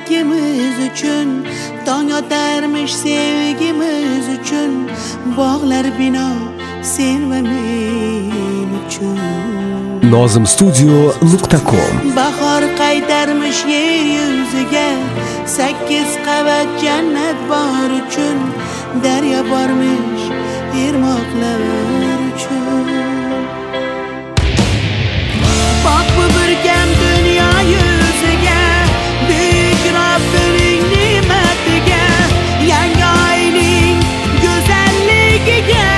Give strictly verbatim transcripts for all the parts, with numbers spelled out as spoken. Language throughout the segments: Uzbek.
ikimiz uchun, tong otarmish sevgimiz uchun, bog'lar bino sen va men uchun. nozim studio nuqta com. Bahor qaytarmish yer yuziga, sakkiz qavat jannat bor uchun, daryo bormish ermoqlar uchun. Bak bu burkam dünya yüzüge, büyük Rabbining nimetiga, yangi oyning go'zalligiga.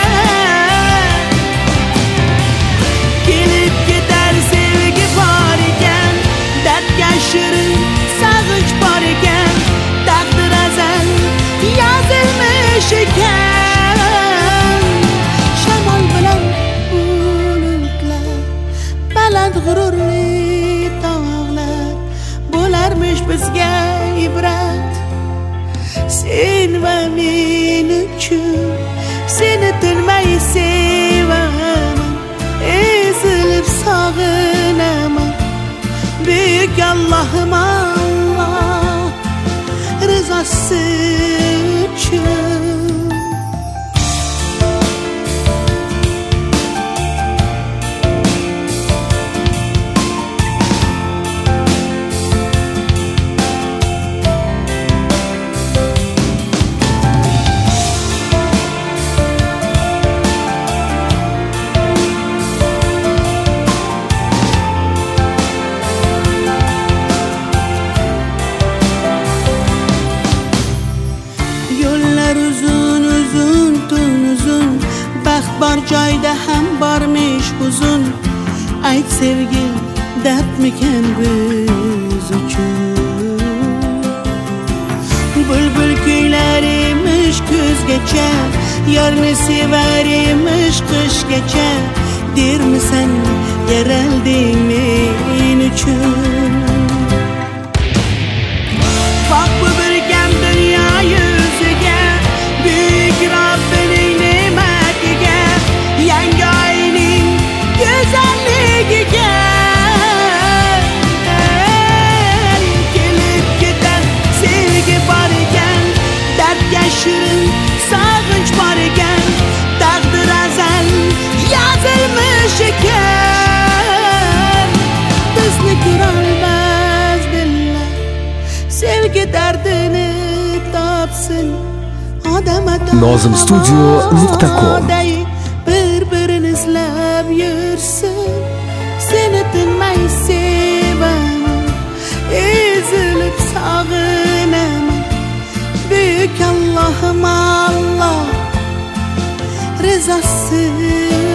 Kelib ketar sevgi bor ekan, dardga shirin sag'inch bor ekan, taqdir azal yozilmish ekan. Shamol bilan bulutlar, baland g'ururli tog'lar, bo'larmish bizga ibrat. Sen va men uchun, seni tinmay sevaman, ezilib sog'inaman. Buyuk Allohim Allah, rizosi uchun. Bor joyda ham bormish huzun, ayt sevgi dardmikan biz uchun. Bulbul kuylar emish kuzgacha, yorni sevar emish qishgacha, dermisan yaralding men uchun. Bak bu burkam dunyo yuziga, buyuk Rabbining nimetiga, yangi oyning go'zalligiga. Kelib ketar sevgi bor ekan, dardga shirin sag'inch bor ekan, taqdir azal yozilmish ekan. Bizni ko'rolmas dillar, sevgi dardini topsin odam ato. nozim studio nuqta com. Bir-birini izlab yursin, seni tinmay sevaman, ezilib sog'inaman. Buyuk Allohim Allah, rizosi